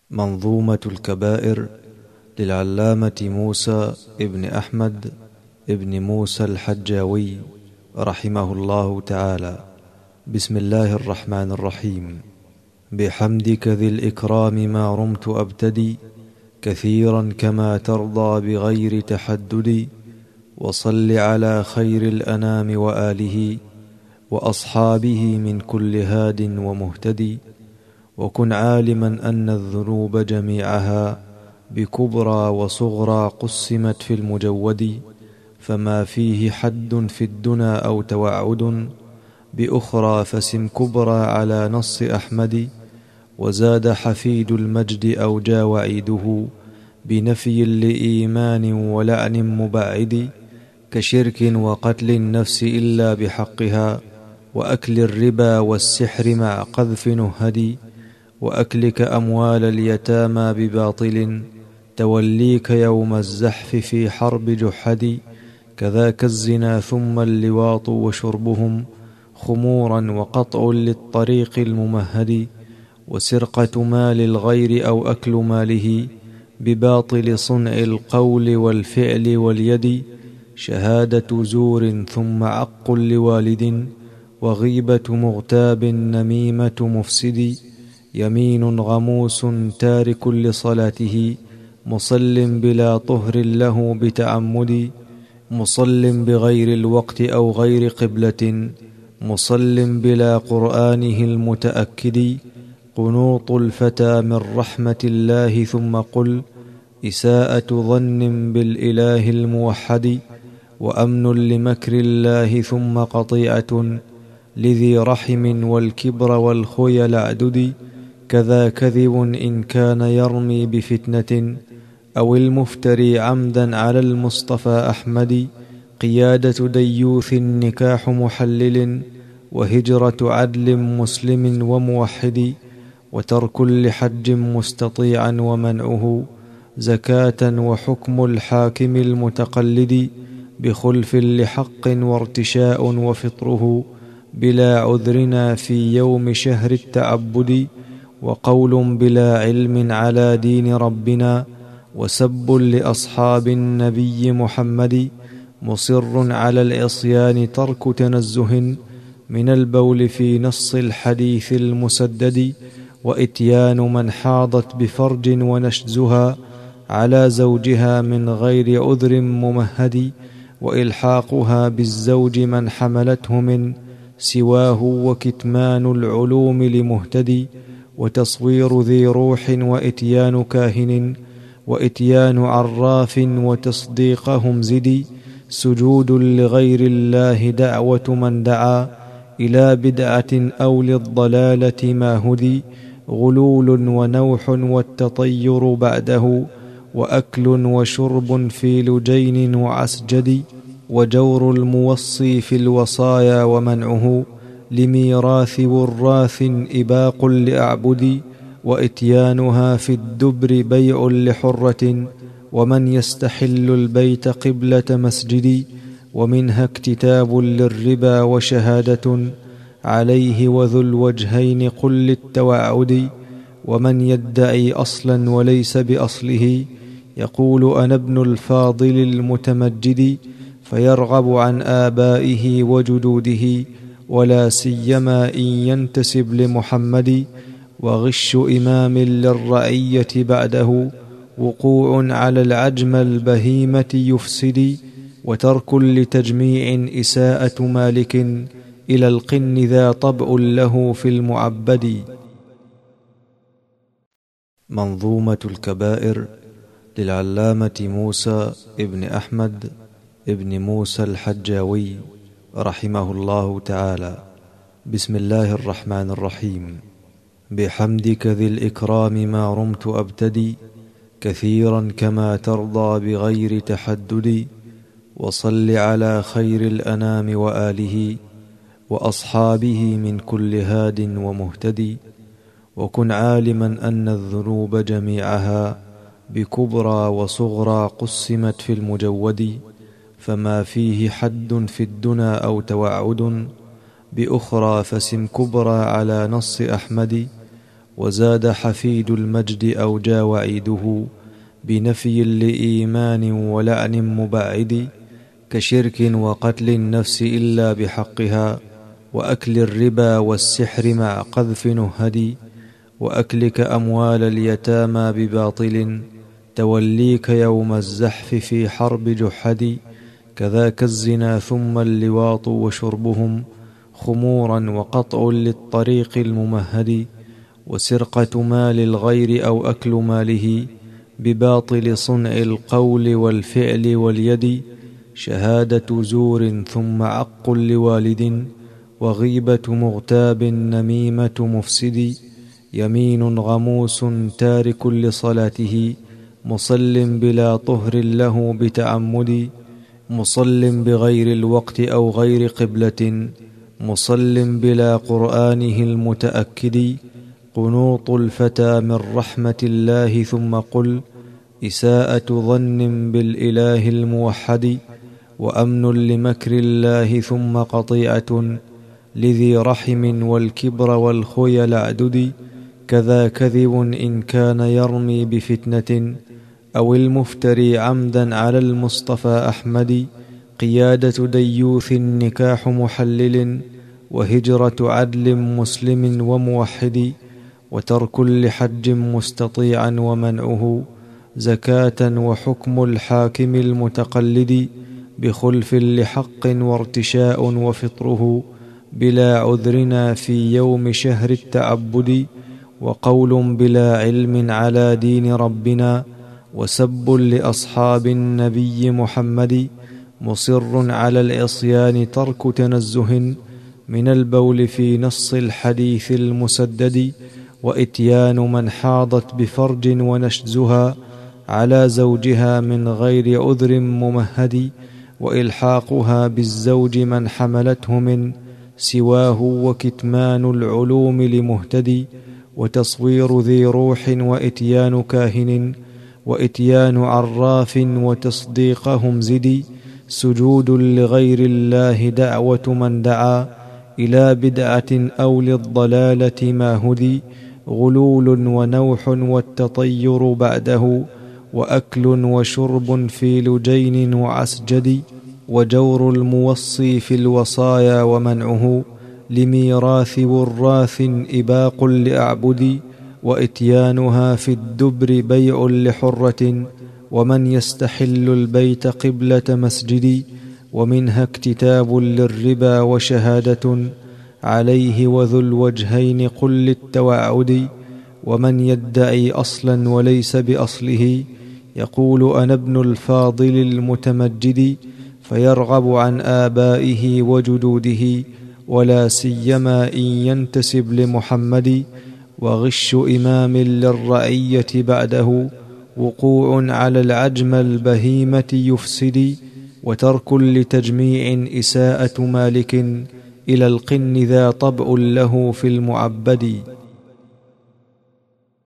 منظومة الكبائر للعلامة موسى ابن أحمد ابن موسى الحجاوي رحمه الله تعالى. بسم الله الرحمن الرحيم. بحمدك ذي الإكرام ما رمت أبتدي كثيرا كما ترضى بغير تحدد، وصل على خير الأنام وآله وأصحابه من كل هاد ومهتدي، وكن عالما أن الذنوب جميعها بكبرى وصغرى قسمت في المجود، فما فيه حد في الدنا أو توعد بأخرى فسم كبرى على نص أحمد، وزاد حفيد المجد أو جا وعيده بنفي لإيمان ولعن مبعد، كشرك وقتل النفس إلا بحقها وأكل الربا والسحر مع قذف نهدي، وأكلك أموال اليتامى بباطل توليك يوم الزحف في حرب جحد، كذاك الزنا ثم اللواط وشربهم خمورا وقطع للطريق الممهد، وسرقة مال الغير أو أكل ماله بباطل صنع القول والفعل واليد، شهادة زور ثم عق لوالد وغيبة مغتاب نميمة مفسد، يمين غموس تارك لصلاته مصل بلا طهر له بتعمد، مصل بغير الوقت أو غير قبلة مصل بلا قرآنه المتأكد، قنوط الفتى من رحمة الله ثم قل إساءة ظن بالإله الموحد، وأمن لمكر الله ثم قطيعة لذي رحم والكبر والخيل عدد، كذا كذب إن كان يرمي بفتنة أو المفتري عمدا على المصطفى أحمد، قيادة ديوث نكاح محلل وهجرة عدل مسلم وموحد، وترك لحج مستطيعا ومنعه زكاة وحكم الحاكم المتقلد، بخلف لحق وارتشاء وفطره بلا عذرنا في يوم شهر التعبد، وقول بلا علم على دين ربنا وسب لأصحاب النبي محمد، مصر على العصيان ترك تنزه من البول في نص الحديث المسدد، وإتيان من حاضت بفرج ونشزها على زوجها من غير عذر ممهد، وإلحاقها بالزوج من حملته من سواه وكتمان العلوم لمهتدي، وتصوير ذي روح وإتيان كاهن وإتيان عراف وتصديقهم زدي، سجود لغير الله دعوة من دعا إلى بدعة أو للضلالة ما هدي، غلول ونوح والتطير بعده وأكل وشرب في لجين وعسجد، وجور الموصي في الوصايا ومنعه لميراث وراث إباق لأعبد، وإتيانها في الدبر بيع لحرة ومن يستحل البيت قبلة مسجد، ومنها اكتتاب للربا وشهادة عليه وذو الوجهين قل للتوعد، ومن يدعي أصلا وليس بأصله يقول أنا ابن الفاضل المتمجد، فيرغب عن آبائه وجدوده ولا سيما إن ينتسب لمحمد، وغش إمام للرعية بعده وقوع على العجم البهيمة يفسد، وترك لتجميع إساءة مالك إلى القن ذا طبع له في المعبد. منظومة الكبائر للعلامة موسى ابن أحمد ابن موسى الحجاوي رحمه الله تعالى. بسم الله الرحمن الرحيم. بحمدك ذي الإكرام ما رمت أبتدي كثيرا كما ترضى بغير تحدد، وصل على خير الأنام وآله وأصحابه من كل هاد ومهتدي، وكن عالما أن الذنوب جميعها بكبرى وصغرى قسمت في المجود، فما فيه حد في الدنا أو توعد بأخرى فسم كبرى على نص أحمد، وزاد حفيد المجد أوجى وعيده بنفي لإيمان ولعن مبعد، كشرك وقتل النفس إلا بحقها، وأكل الربا والسحر مع قذف نهد، وأكلك أموال اليتامى بباطل، توليك يوم الزحف في حرب جحد، كذاك الزنا ثم اللواط وشربهم خمورا وقطع للطريق الممهد، وسرقة مال الغير أو أكل ماله بباطل صنع القول والفعل واليد، شهادة زور ثم عق لوالد، وغيبة مغتاب نميمة مفسد، يمين غموس تارك لصلاته مصل بلا طهر له بتعمد، مصل بغير الوقت أو غير قبلة مصل بلا قرآنه المتأكد، قنوط الفتى من رحمة الله ثم قل إساءة ظن بالإله الموحد، وأمن لمكر الله ثم قطيعة لذي رحم والكبر والخيل عدد، كذا كذب إن كان يرمي بفتنة أو المفتري عمدا على المصطفى أحمد، قيادة ديوث نكاح محلل وهجرة عدل مسلم وموحد، وترك لحج مستطيعا ومنعه زكاة، وحكم الحاكم المتقلد بخلف لحق وارتشاء، وفطره بلا عذرنا في يوم شهر التعبد، وقول بلا علم على دين ربنا، وسب لأصحاب النبي محمد، مصر على العصيان ترك تنزه من البول في نص الحديث المسدد، وإتيان من حاضت بفرج ونشزها على زوجها من غير عذر ممهد، وإلحاقها بالزوج من حملته من سواه، وكتمان العلوم لمهتدي، وتصوير ذي روح، وإتيان كاهن، وإتيان عراف، وتصديقهم زدي، سجود لغير الله دعوة من دعا إلى بدعة أو للضلالة ما هدي، غلول ونوح والتطير بعده، وأكل وشرب في لجين وعسجد، وجور الموصي في الوصايا ومنعه لميراث وراث إباق لأعبد، وإتيانها في الدبر بيع لحرة، ومن يستحل البيت قبلة مسجد، ومنها اكتتاب للربا وشهادة عليه وذو الوجهين قل للتوعد، ومن يدعي أصلا وليس بأصله يقول أنا ابن الفاضل المتمجد، فيرغب عن آبائه وجدوده ولا سيما إن ينتسب لمحمد، وغش إمام للرعية بعده وقوع على العجم البهيمة يفسد، وترك لتجميع إساءة مالك إلى القن ذا طبع له في المعبد.